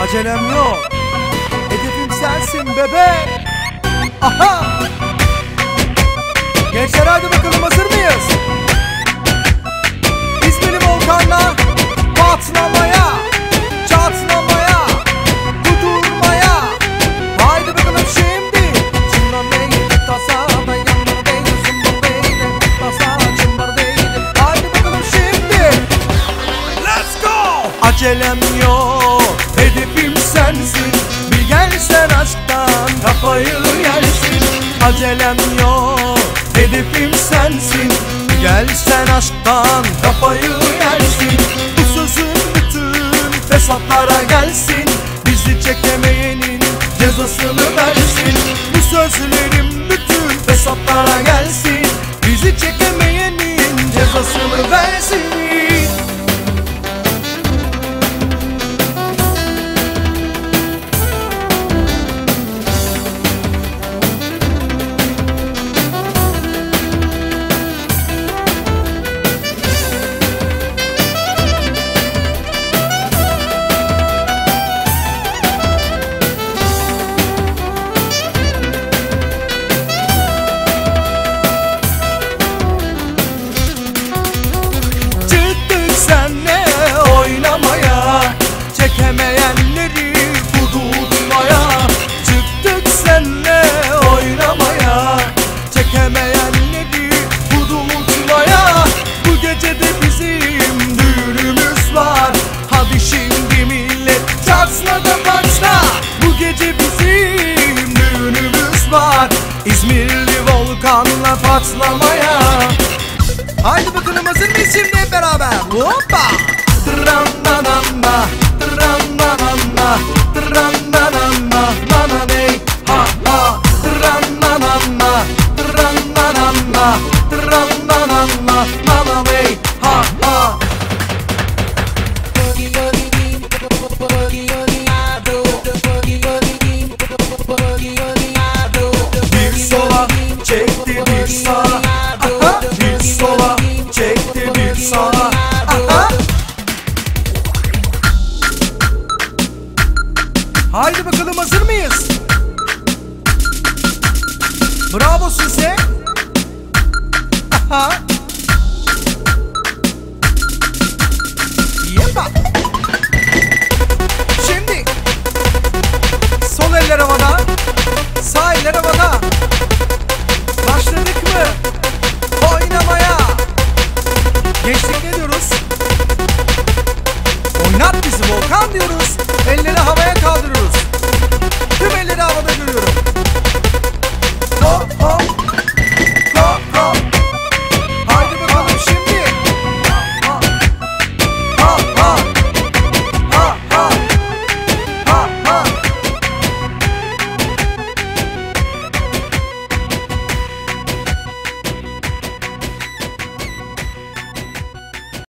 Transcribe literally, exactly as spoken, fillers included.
Acelem yok, hedefim sensin bebe. Aha! Gençler hadi bakalım, hazır mıyız? İzmirli Volkan'la patlamaya, çatlamaya, kudurmaya. Haydi bakalım şimdi. Çınlar değdi tasada, yanlar değdi, zımbar değdi tasa, çınlar değdi. Haydi bakalım şimdi. Let's go! Acelem yok, hedefim sensin. Bir gelsen aşktan kafayı yersin. Acelem yok, hedefim sensin. Bir gelsen aşktan kafayı yersin. Bu sözün bütün fesatlara gelsin. Bizi çekemeyenin cezasını versin. Bu sözlerim bütün fesatlara gelsin. Bizi çekemeyenin cezasını versin. Çekemeyenleri kudurtmaya çıktık seninle oynamaya. Çekemeyenleri kudurtmaya. Bu gece de bizim düğünümüz var. Hadi şimdi millet çatsla da başla. Bu gece bizim düğünümüz var. İzmirli Volkan'la patlamaya. Haydi bakalım, hazır mıyız şimdi hep beraber? Hoppa! Tırrandananda, tırrandananda, tırrandananda, nananey, ha ha. Tırrandananda, tırrandananda, tırrandananda, nananey, ha ha. Bir sola çekti, bir sağa, aha. Bir sola çekti, bir sağa, aha. Haydi bakalım, hazır mıyız? Bravo size. Aha.